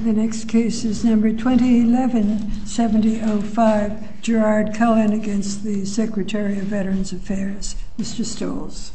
The next case is number 2011-7005, Gerard Cullen against the Secretary of Veterans Affairs. Mr. Stolz.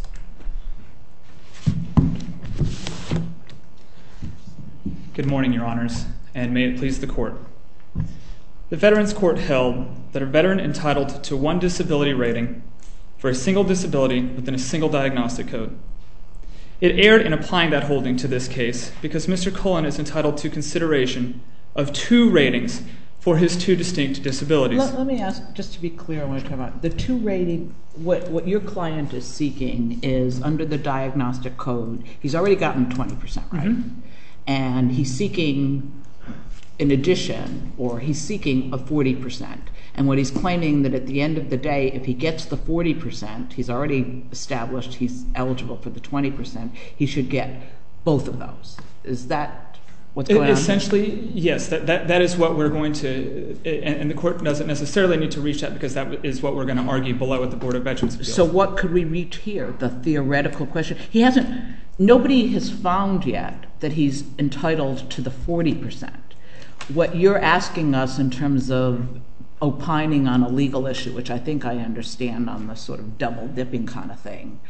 Good morning, Your Honors, and may it please the Court. The Veterans Court held that a veteran entitled to one disability rating for a single disability within a single diagnostic code. It erred in applying that holding to this case because Mr. Cullen is entitled to consideration of two ratings for his two distinct disabilities. Let me ask, just to be clear on what you're talking about, the two rating, what your client is seeking is under the diagnostic code, he's already gotten 20%, right? Mm-hmm. And he's seeking, in addition, or he's seeking a 40%. And what he's claiming that at the end of the day, if he gets the 40%, he's already established he's eligible for the 20%, he should get both of those. Is that what's going on? Essentially, yes. That is what we're going to, and the Court doesn't necessarily need to reach that because that is what we're going to argue below at the Board of Veterans Appeals. So what could we reach here? The theoretical question? Nobody has found yet that he's entitled to the 40%. What you're asking us in terms of opining on a legal issue, which I think I understand on the sort of double dipping kind of thing,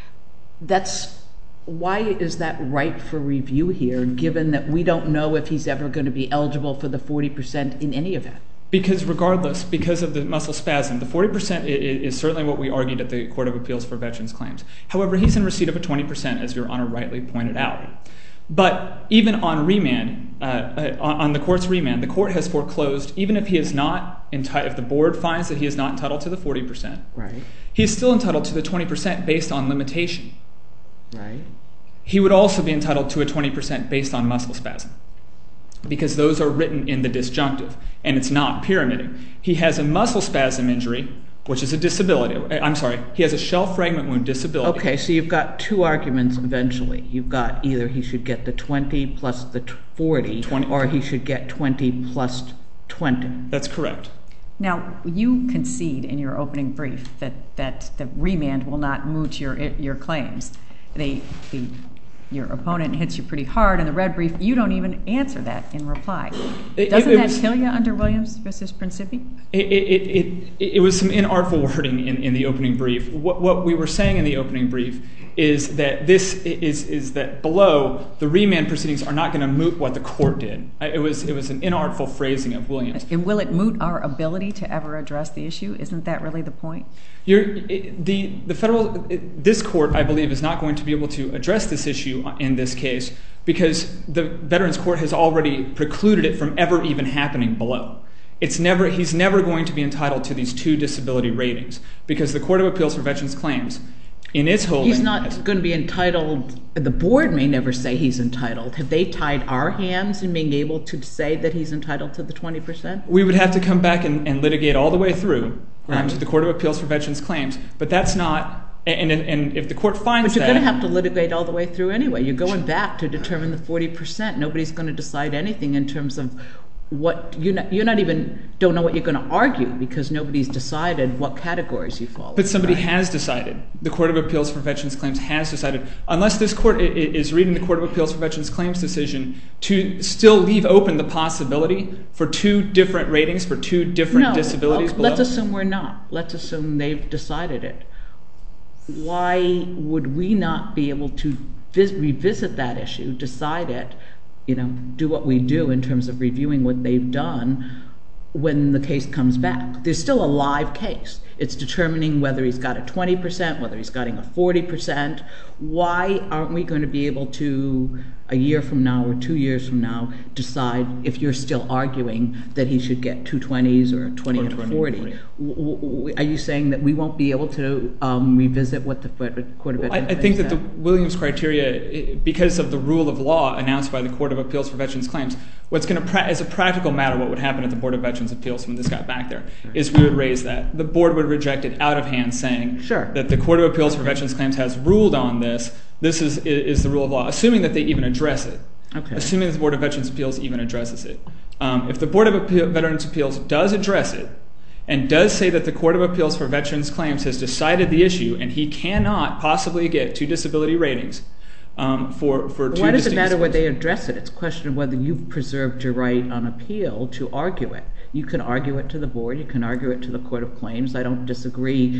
why is that right for review here, given that we don't know if he's ever going to be eligible for the 40% in any event? Because regardless, because of the muscle spasm, the 40% is certainly what we argued at the Court of Appeals for Veterans Claims. However, he's in receipt of a 20%, as Your Honor rightly pointed out. But even on remand, on the Court's remand, the Court has foreclosed, even if he is not entitled, if the Board finds that he is not entitled to the 40%, right, he is still entitled to the 20% based on limitation. Right. He would also be entitled to a 20% based on muscle spasm, because those are written in the disjunctive, and it's not pyramiding. He has a muscle spasm injury, which is a disability. I'm sorry, he has a shell fragment wound disability. Okay, so you've got two arguments eventually. You've got either he should get the 20 plus the 40, or he should get 20 plus 20. That's correct. Now, you concede in your opening brief that the remand will not moot your claims. Your opponent hits you pretty hard in the red brief. You don't even answer that in reply. Doesn't that kill you under Williams v. Principi? It was some inartful wording in the opening brief. What we were saying in the opening brief is that is that below, the remand proceedings are not going to moot what the Court did. It was an inartful phrasing of Williams. And will it moot our ability to ever address the issue? Isn't that really the point? This Court, I believe, is not going to be able to address this issue in this case because the Veterans Court has already precluded it from ever even happening below. He's never going to be entitled to these two disability ratings because the Court of Appeals for Veterans Claims, in its holding, he's not going to be entitled. The Board may never say he's entitled. Have they tied our hands in being able to say that he's entitled to the 20%? We would have to come back and litigate all the way through to the Court of Appeals for Veterans Claims, but that's not. And if the Court finds that, but you're going to have to litigate all the way through anyway. You're going back to determine the 40%. Nobody's going to decide anything in terms of what you're not even don't know what you're going to argue because nobody's decided what categories you fall in. But somebody has decided. The Court of Appeals for Veterans Claims has decided. Unless this Court is reading the Court of Appeals for Veterans Claims decision to still leave open the possibility for two different ratings for two different disabilities below. Let's assume we're not. Let's assume they've decided it. Why would we not be able to revisit that issue, decide it, do what we do in terms of reviewing what they've done when the case comes back? There's still a live case. It's determining whether he's got a 20%, whether he's getting a 40%. Why aren't we going to be able to, a year from now or 2 years from now, decide if you're still arguing that he should get two 20s or a 20 and a 40? Are you saying that we won't be able to revisit what the Court of Veterans I think that the Williams criteria, because of the rule of law announced by the Court of Appeals for Veterans Claims, what's going to, as a practical matter, what would happen at the Board of Veterans Appeals when this got back there, is we would raise that. The Board would reject it out of hand, saying that the Court of Appeals for Veterans Claims has ruled on this. This is the rule of law, assuming that they even address it. Okay. Assuming that the Board of Veterans Appeals even addresses it. If the Board of Veterans Appeals does address it and does say that the Court of Appeals for Veterans Claims has decided the issue and he cannot possibly get two disability ratings, for two Why does it matter where distinct they address it? It's a question of whether you've preserved your right on appeal to argue it. You can argue it to the board. You can argue it to the Court of Claims. I don't disagree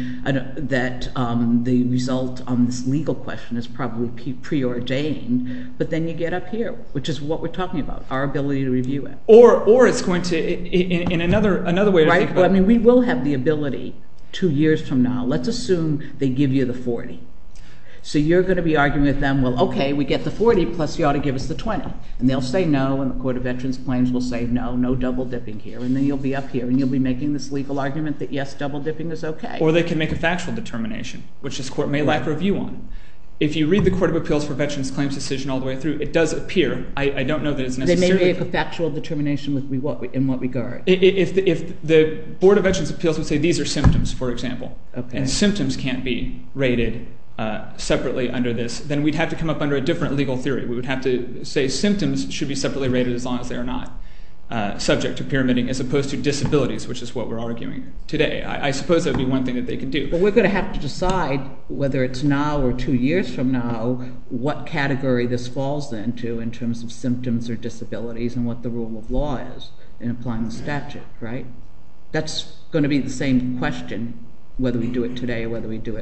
that the result on this legal question is probably preordained, but then you get up here, which is what we're talking about, our ability to review it. Or it's going to, in another way to think about it. Well, I mean, we will have the ability 2 years from now. Let's assume they give you the 40. So you're going to be arguing with them, well, okay, we get the 40, plus you ought to give us the 20. And they'll say no, and the Court of Veterans Claims will say no double dipping here. And then you'll be up here, and you'll be making this legal argument that, yes, double dipping is okay. Or they can make a factual determination, which this court may lack review on. If you read the Court of Appeals for Veterans Claims decision all the way through, it does appear, I don't know that it's necessarily... They may make a factual determination in what regard? If the Board of Veterans Appeals would say these are symptoms, for example, okay, and symptoms can't be rated separately under this, then we'd have to come up under a different legal theory. We would have to say symptoms should be separately rated as long as they are not subject to pyramiding, as opposed to disabilities, which is what we're arguing today. I suppose that would be one thing that they could do. But we're going to have to decide whether it's now or 2 years from now what category this falls into in terms of symptoms or disabilities and what the rule of law is in applying the statute, right? That's going to be the same question whether we do it today or whether we do it.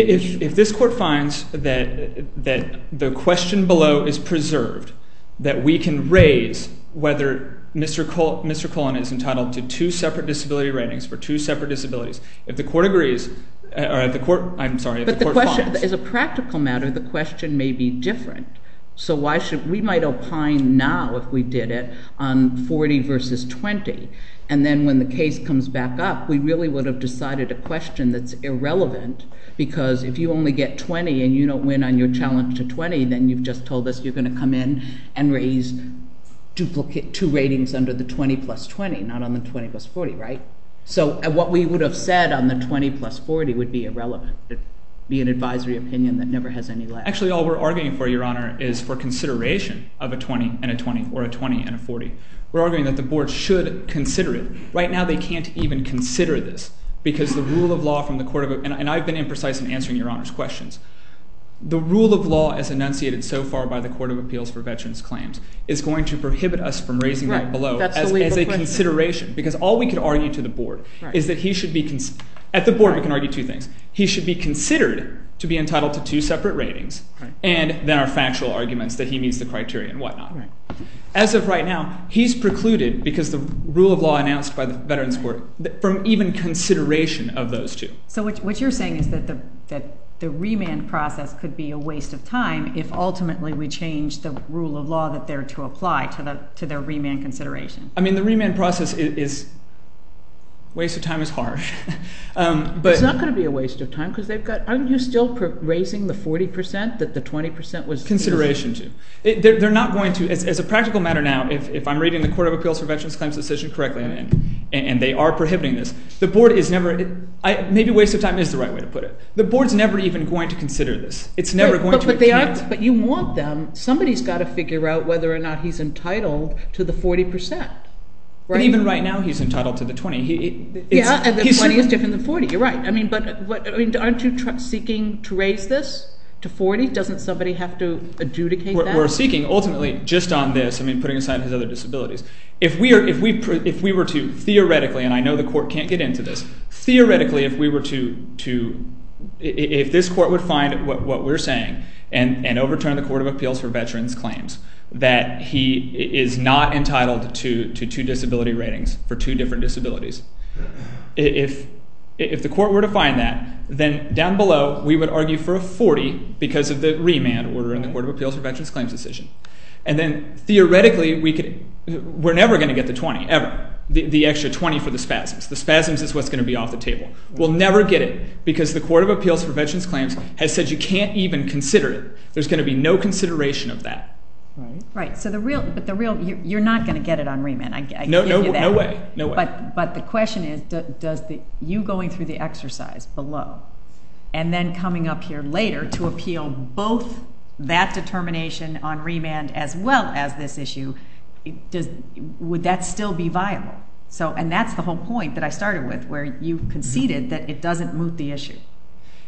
If this court finds that the question below is preserved, that we can raise whether Mr. Cullen is entitled to 2 separate disability ratings for 2 separate disabilities. If the court agrees, or if the court, I'm sorry, if the court finds... But the question, as a practical matter, the question may be different. So why should, we might opine now if we did it on 40 versus 20. And then when the case comes back up, we really would have decided a question that's irrelevant, because if you only get 20 and you don't win on your challenge to 20, then you've just told us you're going to come in and raise duplicate 2 ratings under the 20 plus 20, not on the 20 plus 40, right? So what we would have said on the 20 plus 40 would be irrelevant. It'd be an advisory opinion that never has any legs. Actually, all we're arguing for, Your Honor, is for consideration of a 20 and a 20, or a 20 and a 40. We're arguing that the board should consider it. Right now, they can't even consider this, because the rule of law from the Court of... And I've been imprecise in answering Your Honor's questions. The rule of law as enunciated so far by the Court of Appeals for Veterans Claims is going to prohibit us from raising that below as a consideration. Because all we could argue to the board is that he should be... At the board, we can argue 2 things. He should be considered to be entitled to 2 separate ratings, and then our factual arguments that he meets the criteria and whatnot. As of right now, he's precluded, because the rule of law announced by the Veterans Court, from even consideration of those 2. So what you're saying is that the remand process could be a waste of time if ultimately we change the rule of law that they're to apply to their remand consideration. I mean, the remand process is waste of time is harsh. But it's not going to be a waste of time, because they've got... Aren't you still raising the 40% that the 20% was... Consideration to. They're not going to... As a practical matter now, if I'm reading the Court of Appeals for Veterans Claims decision correctly, and they are prohibiting this, the board is never... maybe waste of time is the right way to put it. The board's never even going to consider this. It's never going to... But you want them... Somebody's got to figure out whether or not he's entitled to the 40%. Right? But even right now, he's entitled to the 20. And the 20 is different than 40. You're right. I mean, aren't you seeking to raise this to 40? Doesn't somebody have to adjudicate that? We're seeking, ultimately, just on this. I mean, putting aside his other disabilities. If we were to theoretically, and I know the court can't get into this, theoretically, if we were if this court would find what we're saying and overturn the Court of Appeals for Veterans Claims, that he is not entitled to 2 disability ratings for 2 different disabilities. If the court were to find that, then down below we would argue for a 40 because of the remand order in the Court of Appeals for Veterans Claims decision. And then theoretically we're never going to get the 20, ever. The extra 20 for the spasms. The spasms is what's going to be off the table. We'll never get it because the Court of Appeals for Veterans Claims has said you can't even consider it. There's going to be no consideration of that. Right. So you're not going to get it on remand. I give you that. No way. But the question is, does you going through the exercise below, and then coming up here later to appeal both that determination on remand as well as this issue, would that still be viable? So, and that's the whole point that I started with, where you conceded that it doesn't moot the issue.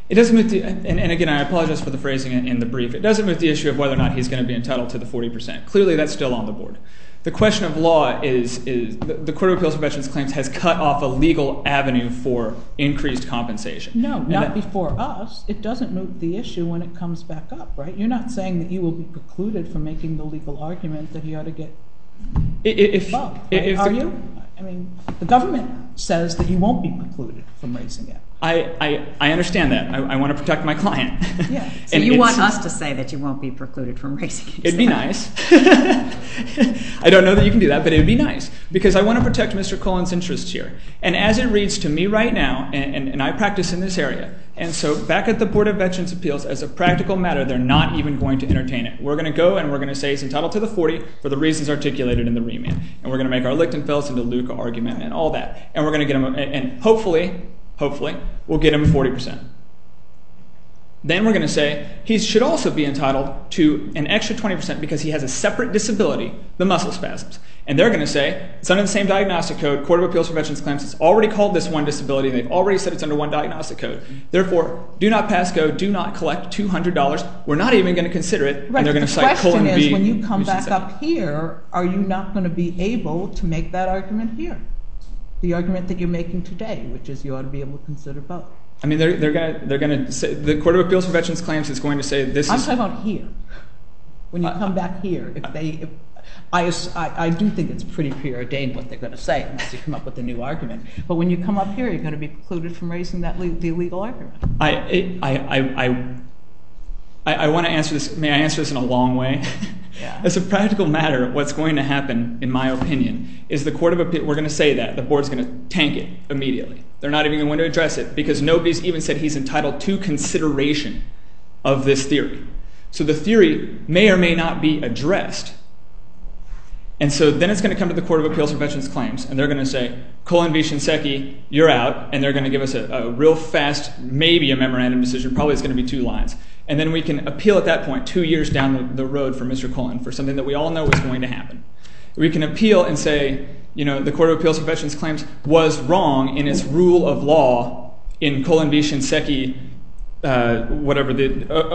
It doesn't move and again, I apologize for the phrasing in the brief. It doesn't move the issue of whether or not he's going to be entitled to the 40%. Clearly, that's still on the board. The question of law is the Court of Appeals for Veterans Claims has cut off a legal avenue for increased compensation. No, not before us. It doesn't move the issue when it comes back up, right? You're not saying that you will be precluded from making the legal argument that he ought to get above, right? Are you? I mean, the government says that you won't be precluded from raising it. I understand that. I want to protect my client. Yeah. So you want us to say that you won't be precluded from raising it? It'd be nice. I don't know that you can do that, but it would be nice because I want to protect Mr. Cullen's interests here. And as it reads to me right now, and I practice in this area, and so back at the Board of Veterans' Appeals, as a practical matter, they're not even going to entertain it. We're going to go and we're going to say he's entitled to the 40 for the reasons articulated in the remand. And we're going to make our Lichtenfels and DeLuca argument and all that. And we're going to get him, and hopefully, we'll get him 40%. Then we're going to say he should also be entitled to an extra 20% because he has a separate disability, the muscle spasms. And they're going to say it's under the same diagnostic code, Court of Appeals for Veterans Claims. It's already called this one disability, and they've already said it's under one diagnostic code. Therefore, do not pass go, do not collect $200. We're not even going to consider it, right, and they're going to cite Cullen v. The question is, when you come back up here, are you not going to be able to make that argument here? The argument that you're making today, which is you ought to be able to consider both. I mean, they're going to say the Court of Appeals for Veterans Claims is going to say this. I'm talking about here. When you come back here, I do think it's pretty preordained what they're going to say unless you come up with a new argument. But when you come up here, you're going to be precluded from raising the legal argument. I want to answer this. May I answer this in a long way? Yeah. As a practical matter, what's going to happen, in my opinion, is the Court of Appeals, we're going to say that. The board's going to tank it immediately. They're not even going to address it because nobody's even said he's entitled to consideration of this theory. So the theory may or may not be addressed. And so then it's going to come to the Court of Appeals for Veterans Claims, and they're going to say, Cullen v. Shinseki, you're out, and they're going to give us a real fast, maybe a memorandum decision, probably it's going to be 2 lines. And then we can appeal at that point 2 years down the road for Mr. Cullen for something that we all know is going to happen. We can appeal and say, the Court of Appeals for Veterans Claims was wrong in its rule of law in Cullen v. Shinseki, whatever, the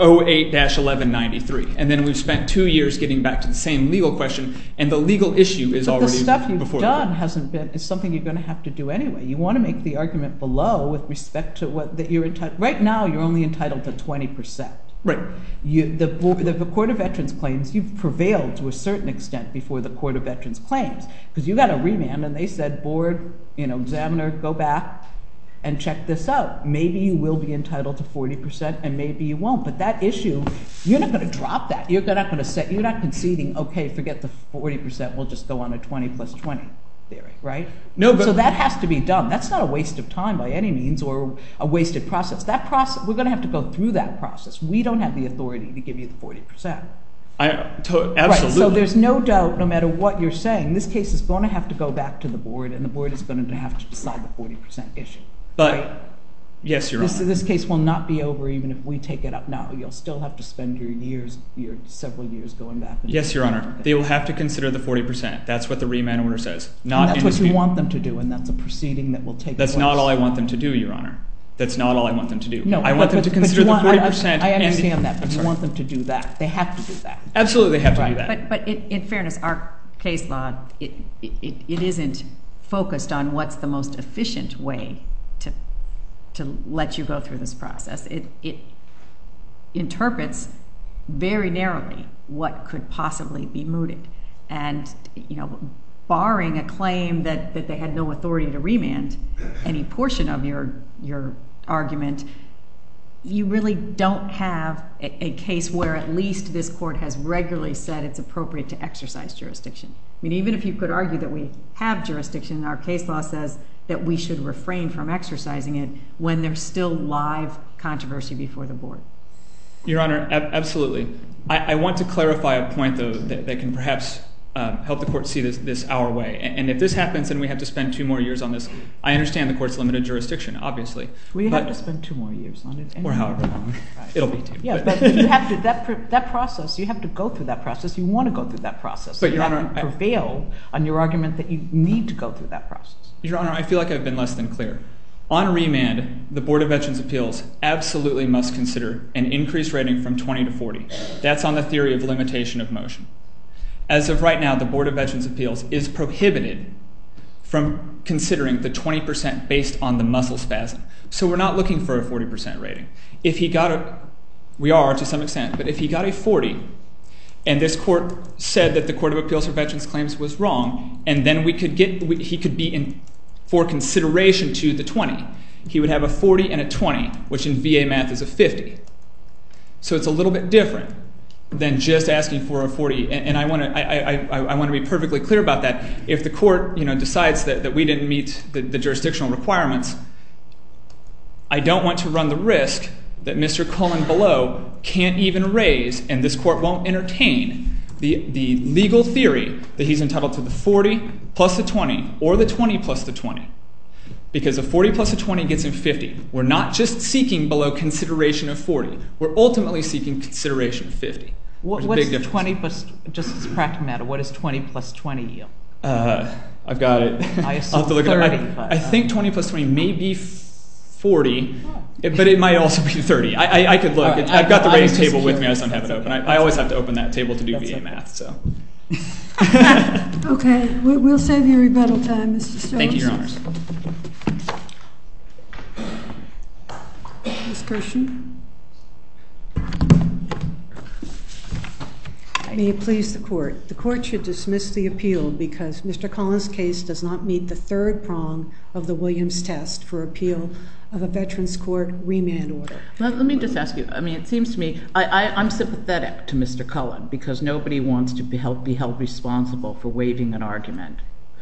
08-1193. And then we've spent 2 years getting back to the same legal question, and the legal issue is already before. But the stuff you've done is something you're going to have to do anyway. You want to make the argument below with respect to what that you're entitled. Right now, you're only entitled to 20%. Right. The Court of Veterans Claims, you've prevailed to a certain extent before the Court of Veterans Claims because you got a remand, and they said, board, examiner, go back and check this out. Maybe you will be entitled to 40%, and maybe you won't. But that issue, you're not going to drop that. You're not going to say, you're not conceding, okay, forget the 40%, we'll just go on a 20 plus 20 theory, right? No, but so that has to be done. That's not a waste of time by any means or a wasted process. That process, we're going to have to go through that process. We don't have the authority to give you the 40%. Absolutely. Right, so there's no doubt, no matter what you're saying, this case is going to have to go back to the board, and the board is going to have to decide the 40% issue. But, right? Yes, Your Honor. This case will not be over even if we take it up now. You'll still have to spend your several years going back. Yes, Your Honor. They will have to consider the 40%. That's what the remand order says. And that's what you want them to do, and that's a proceeding that will take place. That's not all I want them to do, Your Honor. That's not all I want them to do. No, I want them to consider the 40%. I understand that, but you want them to do that. They have to do that. Absolutely, they have to do that. But in fairness, our case law, it isn't focused on what's the most efficient way to let you go through this process. It interprets very narrowly what could possibly be mooted. And, barring a claim that they had no authority to remand any portion of your argument, you really don't have a case where at least this court has regularly said it's appropriate to exercise jurisdiction. I mean, even if you could argue that we have jurisdiction, our case law says that we should refrain from exercising it when there's still live controversy before the board. Your Honor, absolutely. I want to clarify a point, though, that can perhaps help the court see this our way. And if this happens and we have to spend 2 more years on this, I understand the court's limited jurisdiction, obviously. We have to spend 2 more years on it. Or however long. Right. It'll be 2. Yeah, but you have to, that process, you have to go through that process. You want to go through that process. But, Your Honor, you have to prevail on your argument that you need to go through that process. Your Honor, I feel like I've been less than clear. On remand, the Board of Veterans' Appeals absolutely must consider an increased rating from 20 to 40. That's on the theory of limitation of motion. As of right now, the Board of Veterans' Appeals is prohibited from considering the 20% based on the muscle spasm. So we're not looking for a 40% rating. If he got we are to some extent, but if he got a 40, and this court said that the Court of Appeals for Veterans Claims was wrong, and then he could be in for consideration to the 20, he would have a 40 and a 20, which in VA math is a 50. So it's a little bit different than just asking for a 40. And I want to be perfectly clear about that. If the court decides that we didn't meet the jurisdictional requirements, I don't want to run the risk that Mr. Cullen below can't even raise, and this court won't entertain, the legal theory that he's entitled to the 40 plus the 20 or the 20 plus the 20. Because a 40 plus a 20 gets him 50. We're not just seeking below consideration of 40. We're ultimately seeking consideration of 50. What's 20 plus, just as a practical matter, what is 20 plus 20 yield? I've got it. I assume I'll have to look 30, it up. I think 20 plus 20 may be 40, but it might also be 30. I could look. Right. I've got the I was ratings just table with me. I curious. just don't have it That's open. okay. I always have to open that table to do That's VA okay. math. So Okay, we'll save you rebuttal time, Mr. Stones. thank you, Your Honors. Ms. Kirshen. May it please the court. The court should dismiss the appeal because Mr. Cullen's case does not meet the third prong of the Williams test for appeal of a Veterans Court remand order. Let me just ask you, I mean, it seems to me, I'm sympathetic to Mr. Cullen because nobody wants to be held responsible for waiving an argument.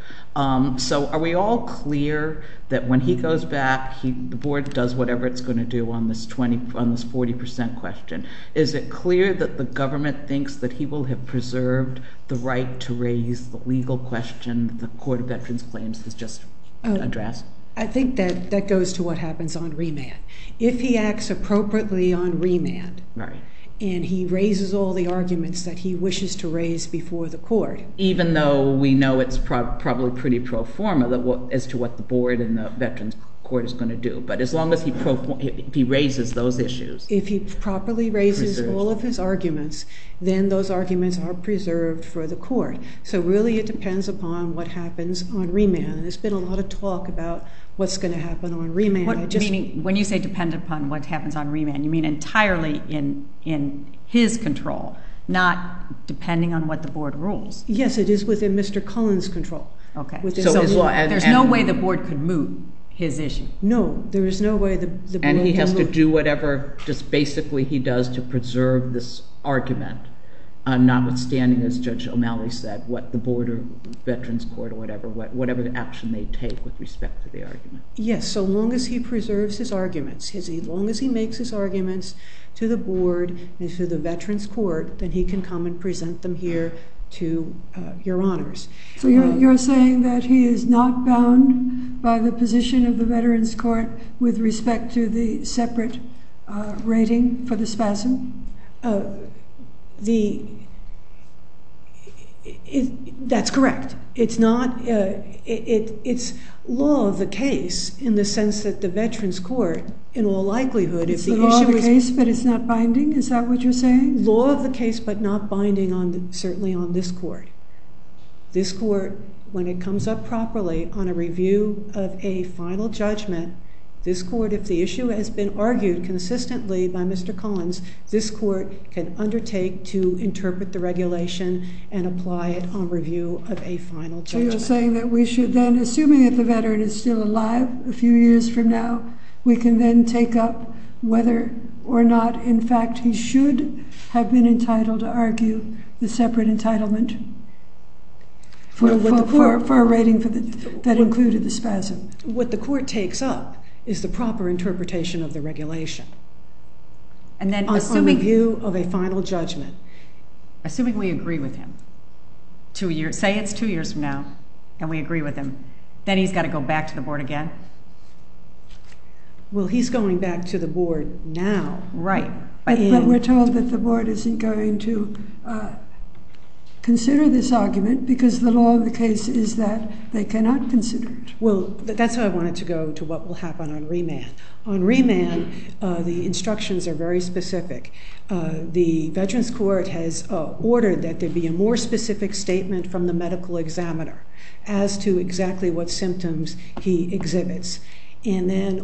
So are we all clear that when he goes back, the board does whatever it's going to do on this 40% question? Is it clear that the government thinks that he will have preserved the right to raise the legal question that the Court of Veterans Claims has just addressed? I think that goes to what happens on remand. If he acts appropriately on remand, Right. and he raises all the arguments that he wishes to raise before the court. Even though we know it's probably pretty pro forma as to what the board and the Veterans Court is going to do. But as long as he raises those issues. If he properly raises Preserved. all of his arguments, then those arguments are preserved for the court. So really it depends upon what happens on remand. And there's been a lot of talk about what's going to happen on remand. Meaning, when you say dependent upon what happens on remand, you mean entirely in his control, not depending on what the board rules? Yes, it is within Mr. Cullen's control. Okay. Within So Mr. There's no way the board could moot his issue. No, there is no way the board And he can has to move. do whatever just basically he does to preserve this argument, notwithstanding, as Judge O'Malley said, what the board or Veterans Court or whatever action they take with respect to the argument. Yes, so long as he preserves his arguments, as long as he makes his arguments to the board and to the Veterans Court, then he can come and present them here to your honors. So you're saying that he is not bound by the position of the Veterans Court with respect to the separate rating for the spasm? That's correct. It's not. It's law of the case in the sense that the Veterans Court, in all likelihood, It's the law of the case, but it's not binding. Is that what you're saying? Law of the case, but not binding certainly on this court. This court, when it comes up properly on a review of a final judgment, this court, if the issue has been argued consistently by Mr. Collins, this court can undertake to interpret the regulation and apply it on review of a final So judgment. you're saying that we should then, assuming that the veteran is still alive a few years from now, we can then take up whether or not, in fact, he should have been entitled to argue the separate entitlement for a rating that included the spasm. What the court takes up is the proper interpretation of the regulation And then on review of a final judgment. assuming we agree with him, 2 years, say it's 2 years from now, and we agree with him, then he's got to go back to the board again? Well, he's going back to the board now. Right. But we're told that the board isn't going to consider this argument because the law of the case is that they cannot consider it. Well, that's how I wanted to go to what will happen on remand. On remand, the instructions are very specific. The Veterans Court has ordered that there be a more specific statement from the medical examiner as to exactly what symptoms he exhibits, and then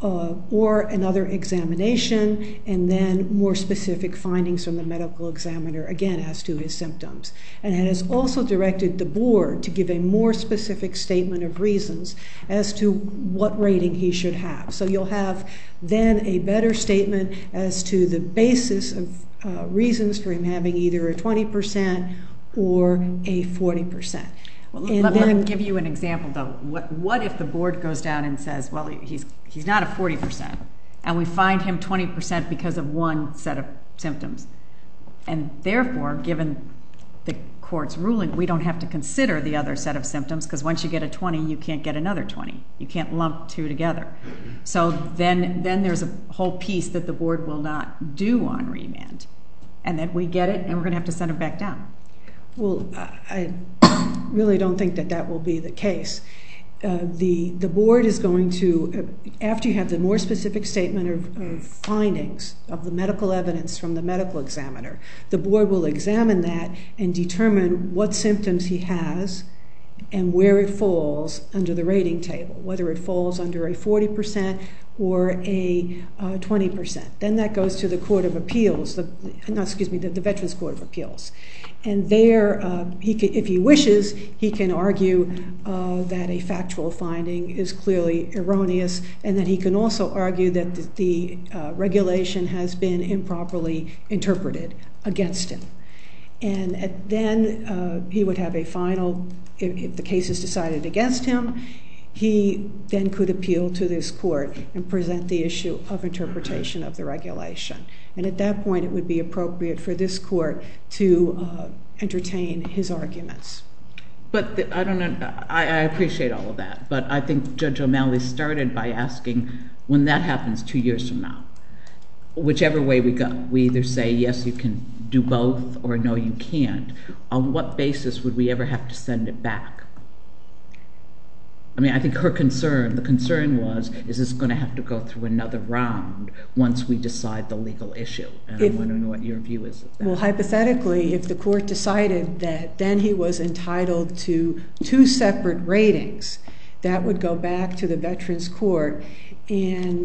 or another examination, and then more specific findings from the medical examiner, again, as to his symptoms. And it has also directed the board to give a more specific statement of reasons as to what rating he should have. So you'll have then a better statement as to the basis of reasons for him having either a 20% or a 40%. Well, let me give you an example, though. What if the board goes down and says, well, he's not a 40%, and we find him 20% because of one set of symptoms, and therefore, given the court's ruling, we don't have to consider the other set of symptoms because once you get a 20, you can't get another 20. You can't lump two together. So then there's a whole piece that the board will not do on remand, and then we get it, and we're going to have to send it back down. Well, I really don't think that will be the case. The board is going to, after you have the more specific statement of findings of the medical evidence from the medical examiner, the board will examine that and determine what symptoms he has and where it falls under the rating table, whether it falls under a 40% or a 20%. Then that goes to the Court of Appeals, the Veterans Court of Appeals. And there, if he wishes, he can argue that a factual finding is clearly erroneous, and that he can also argue that the regulation has been improperly interpreted against him. And then he would have a final, if the case is decided against him, he then could appeal to this court and present the issue of interpretation of the regulation. And at that point, it would be appropriate for this court to entertain his arguments. But I don't know, I appreciate all of that, but I think Judge O'Malley started by asking, when that happens 2 years from now, whichever way we go, we either say, yes, you can do both, or no, you can't. On what basis would we ever have to send it back? I mean, I think the concern was, is this going to have to go through another round once we decide the legal issue? And I'm wondering what your view is of that. Well, hypothetically, if the court decided that then he was entitled to 2 separate ratings, that would go back to the Veterans Court, and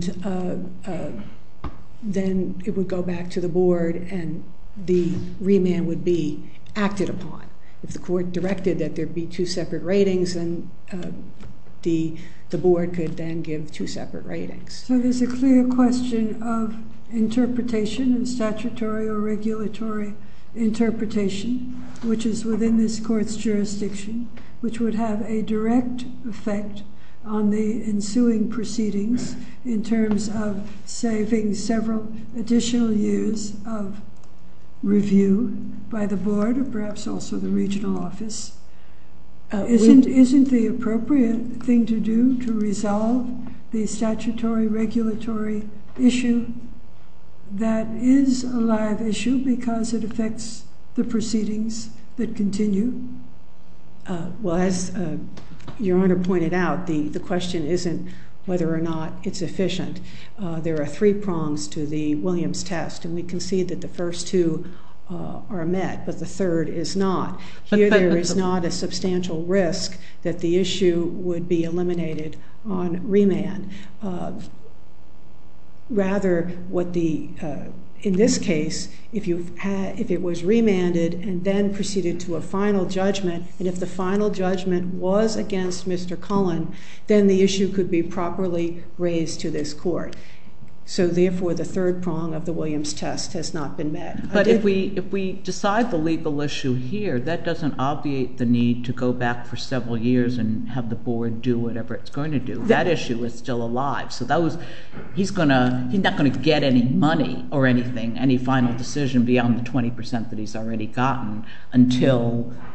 then it would go back to the board, and the remand would be acted upon. If the court directed that there be 2 separate ratings, then the board could then give 2 separate ratings. So there's a clear question of interpretation, of statutory or regulatory interpretation, which is within this court's jurisdiction, which would have a direct effect on the ensuing proceedings in terms of saving several additional years of review by the board, or perhaps also the regional office. Isn't the appropriate thing to do to resolve the statutory regulatory issue that is a live issue because it affects the proceedings that continue? Well, as Your Honor pointed out, the question isn't whether or not it's efficient. There are 3 prongs to the Williams test, and we concede that the first 2 are met, but the third is not. Here there is not a substantial risk that the issue would be eliminated on remand. Rather, in this case, if it was remanded and then proceeded to a final judgment, and if the final judgment was against Mr. Cullen, then the issue could be properly raised to this court. So therefore, the third prong of the Williams test has not been met. But if we decide the legal issue here, that doesn't obviate the need to go back for several years and have the board do whatever it's going to do. That issue is still alive. So he's not going to get any money or anything, any final decision beyond the 20% that he's already gotten until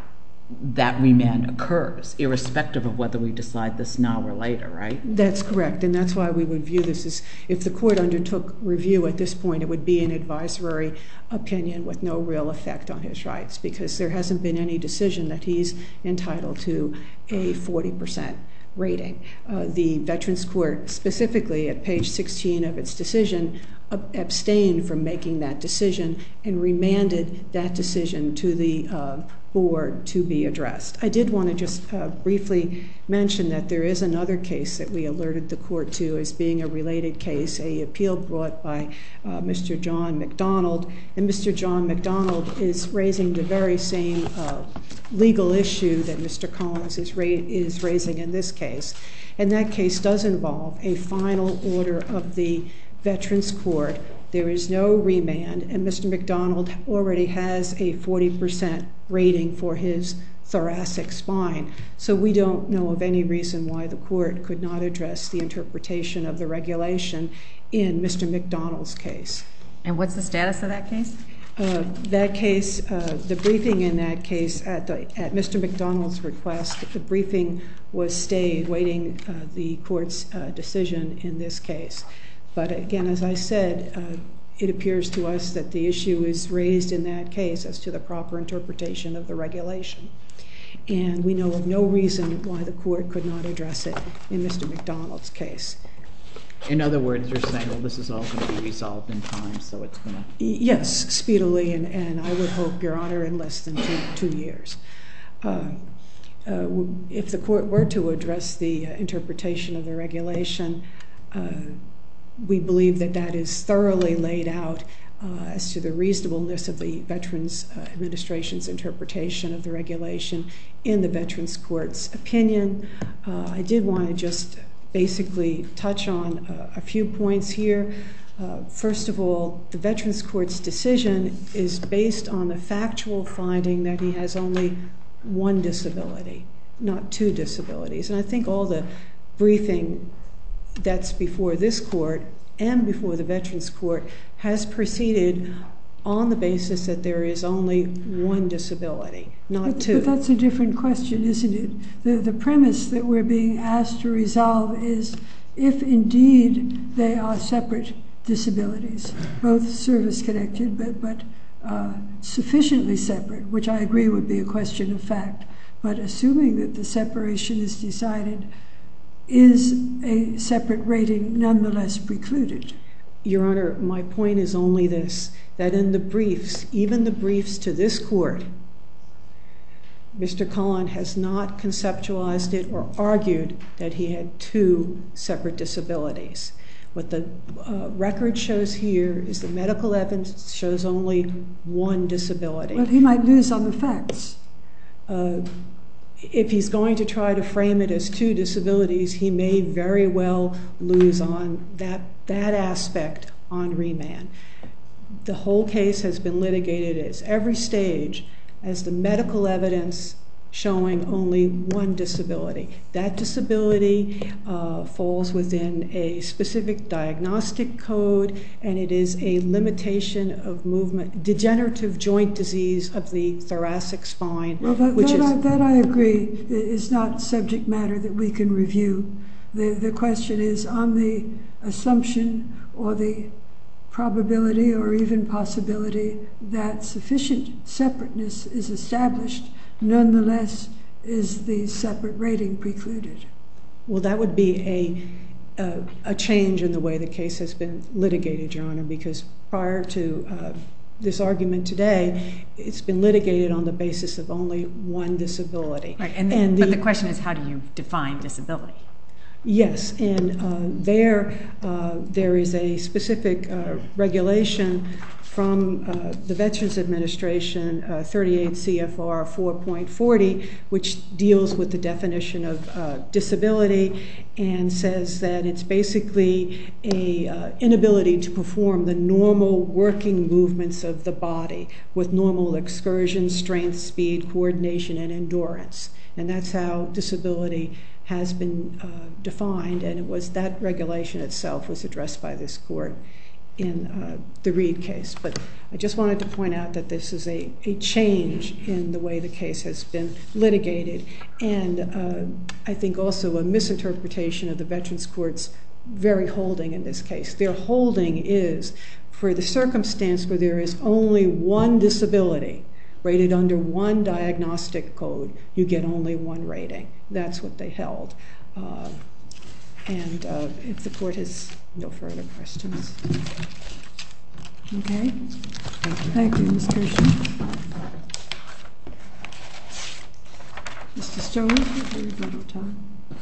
that remand occurs, irrespective of whether we decide this now or later, right? That's correct, and that's why we would view this as, if the court undertook review at this point, it would be an advisory opinion with no real effect on his rights, because there hasn't been any decision that he's entitled to a 40% rating. The Veterans Court, specifically at page 16 of its decision, abstained from making that decision and remanded that decision to the board to be addressed. I did want to just briefly mention that there is another case that we alerted the court to as being a related case, a appeal brought by Mr. John McDonald. And Mr. John McDonald is raising the very same legal issue that Mr. Collins is raising in this case. And that case does involve a final order of the Veterans Court. There is no remand, and Mr. McDonald already has a 40% rating for his thoracic spine. So we don't know of any reason why the court could not address the interpretation of the regulation in Mr. McDonald's case. And what's the status of that case? That case, the briefing in that case, at Mr. McDonald's request, the briefing was stayed, waiting the court's decision in this case. But again, as I said, it appears to us that the issue is raised in that case as to the proper interpretation of the regulation. And we know of no reason why the court could not address it in Mr. McDonald's case. In other words, you're saying, well, this is all going to be resolved in time, so it's going to... Yes, speedily, and I would hope, Your Honor, in less than 2 years. If the court were to address the interpretation of the regulation, we believe that that is thoroughly laid out as to the reasonableness of the Veterans Administration's interpretation of the regulation in the Veterans Court's opinion. I did want to just basically touch on a few points here. First of all, the Veterans Court's decision is based on the factual finding that he has only one disability, not 2 disabilities. And I think all the briefing that's before this court and before the Veterans Court has proceeded on the basis that there is only 1 disability, not 2. But that's a different question, isn't it? The premise that we're being asked to resolve is if indeed they are separate disabilities, both service-connected but sufficiently separate, which I agree would be a question of fact. But assuming that the separation is decided, is a separate rating nonetheless precluded? Your Honor, my point is only this, that in the briefs, even the briefs to this court, Mr. Cullen has not conceptualized it or argued that he had 2 separate disabilities. What the record shows here is the medical evidence shows only 1 disability. Well, he might lose on the facts. If he's going to try to frame it as 2 disabilities, he may very well lose on that aspect on remand. The whole case has been litigated at every stage as the medical evidence showing only 1 disability. That disability falls within a specific diagnostic code, and it is a limitation of movement, degenerative joint disease of the thoracic spine. Well, that I agree is not subject matter that we can review. The question is on the assumption or the probability or even possibility that sufficient separateness is established, nonetheless, is the separate rating precluded? Well, that would be a change in the way the case has been litigated, Your Honor, because prior to this argument today, it's been litigated on the basis of only 1 disability. Right, but the question is, how do you define disability? Yes, and there is a specific regulation from the Veterans Administration, 38 CFR 4.40, which deals with the definition of disability and says that it's basically an inability to perform the normal working movements of the body with normal excursion, strength, speed, coordination, and endurance. And that's how disability has been defined, and it was that regulation itself was addressed by this court in the Reed case. But I just wanted to point out that this is a change in the way the case has been litigated, and I think also a misinterpretation of the Veterans Court's very holding in this case. Their holding is, for the circumstance where there is only one disability rated under one diagnostic code, you get only one rating. That's what they held. And if the court has no further questions. Okay. Thank you, Ms. Kirshner. Mr. Stone, your rebuttal time.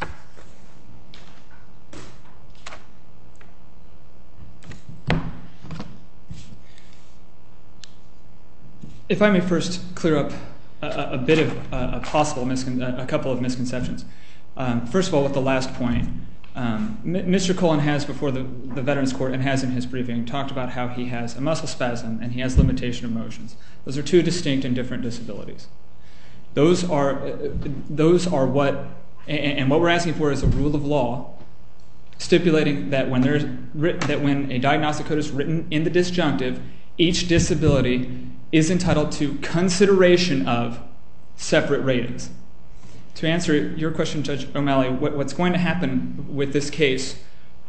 If I may first clear up a bit of a couple of misconceptions. First of all, with the last point, Mr. Cullen has before the Veterans Court and has in his briefing talked about how he has a muscle spasm and he has limitation of motions. Those are two distinct and different disabilities. Those are what, and what we're asking for is a rule of law stipulating that when a diagnostic code is written in the disjunctive, each disability is entitled to consideration of separate ratings. To answer your question, Judge O'Malley, what's going to happen with this case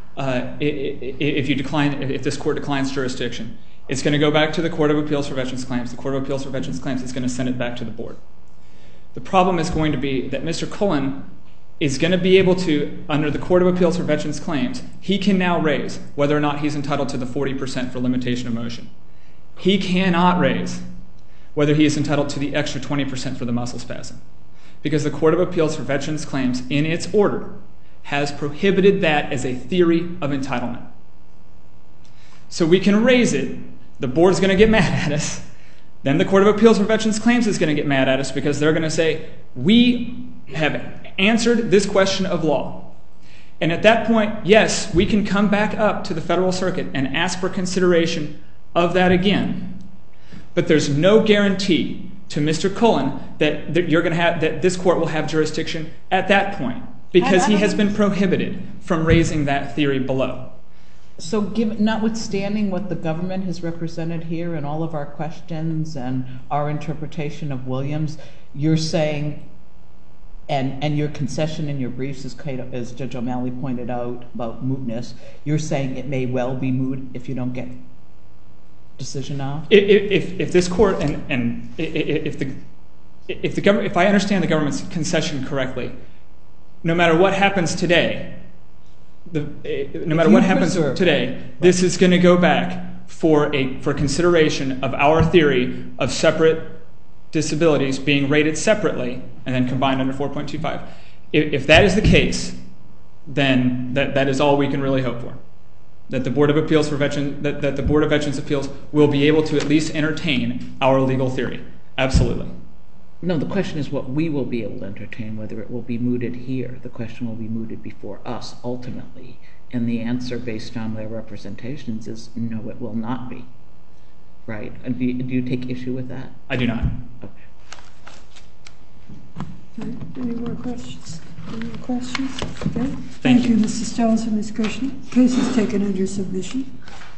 if this court declines jurisdiction, it's going to go back to the Court of Appeals for Veterans Claims. The Court of Appeals for Veterans Claims is going to send it back to the board. The problem is going to be that Mr. Cullen is going to be able to, under the Court of Appeals for Veterans Claims, he can now raise whether or not he's entitled to the 40% for limitation of motion. He cannot raise whether he is entitled to the extra 20% for the muscle spasm, because the Court of Appeals for Veterans Claims, in its order, has prohibited that as a theory of entitlement. So we can raise it, the board's going to get mad at us, then the Court of Appeals for Veterans Claims is going to get mad at us because they're going to say, we have answered this question of law. And at that point, yes, we can come back up to the Federal Circuit and ask for consideration of that again. But there's no guarantee to Mr. Cullen that that this court will have jurisdiction at that point, because he has been prohibited from raising that theory below. So notwithstanding what the government has represented here in all of our questions and our interpretation of Williams, you're saying, and your concession in your briefs, as Judge O'Malley pointed out about mootness, you're saying it may well be moot if you don't get decision now? If this court and if the government, if I understand the government's concession correctly, no matter what happens today, this is going to go back for consideration of our theory of separate disabilities being rated separately and then combined under 4.25. If that is the case, then that is all we can really hope for. That the Board of Appeals for the Board of Veterans Appeals will be able to at least entertain our legal theory. Absolutely. No, the question is what we will be able to entertain, whether it will be mooted here. The question will be mooted before us, ultimately. And the answer, based on their representations, is no, it will not be. Right? And do you take issue with that? I do not. Okay. Any more questions? Any more questions? Okay. Thank you. Mr. Stoles and Ms. Kirshner. Case is taken under submission.